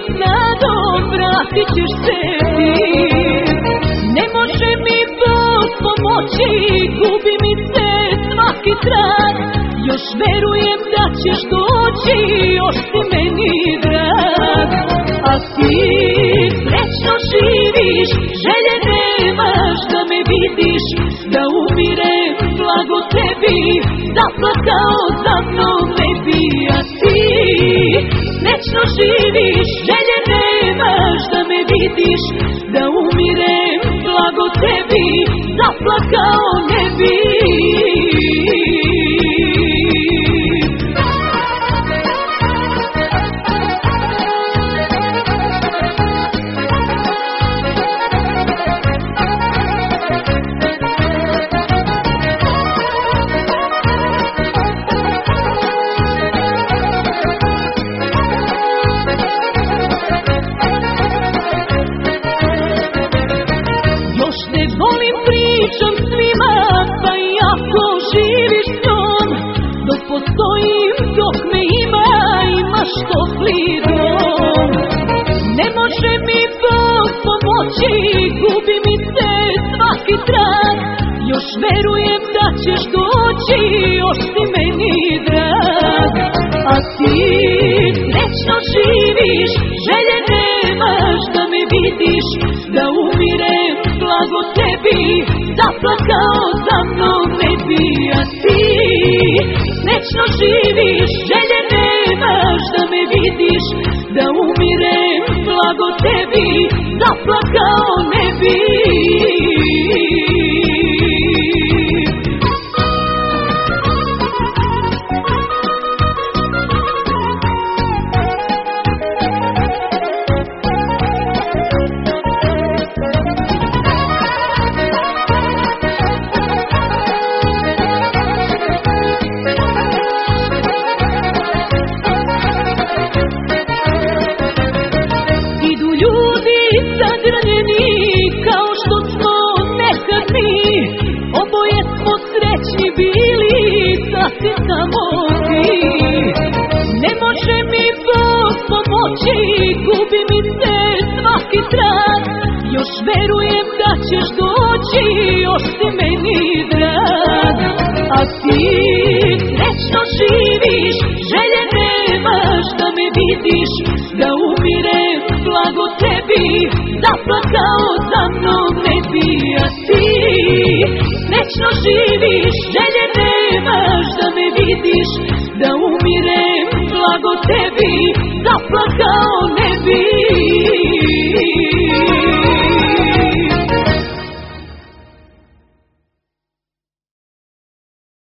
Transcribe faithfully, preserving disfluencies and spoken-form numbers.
s nadom vratit ćeš se ti. Ne može mi Bog pomoći, gubi mi se svaki trag. Još verujem da ćeš doći, još si meni drag. A ti srećno živiš, želje nemaš da me vidiš, da umirem blago tebi, zaplakao za mnom ne bi. A ti srećno živiš, želje nemaš da me vidiš, da umirem blago tebi, zaplakao ne bi. Volim pričam svima, pa i ako živiš s njom, dok postojim, dok me ima, imaš topli dom. Ne može mi Bog pomoći, gubi mi se svaki trag. Još verujem da ćeš doći, još si meni drag. A ti srećno živiš, želje nemaš da me vidiš, da umirem blago tebi, zaplakao za mnom ne bi. A ti srećno živiš, želje nemaš da me vidiš, da umirem blago tebi, zaplakao ne bi. Zadranjeni kao što smo nekad mi, oboje smo srećni bili, sad si samo ti. Ne može mi Bog pomoći, gubi mi se svaki trag. Još verujem da ćeš doći, još si meni drag. A ti srećno živiš, želje nemaš da me vidiš, da umirem blago tebi, zaplakao za mnom ne bi. A ti srećno živiš, želje nemaš da me vidiš, da umirem blago tebi, zaplakao ne bi.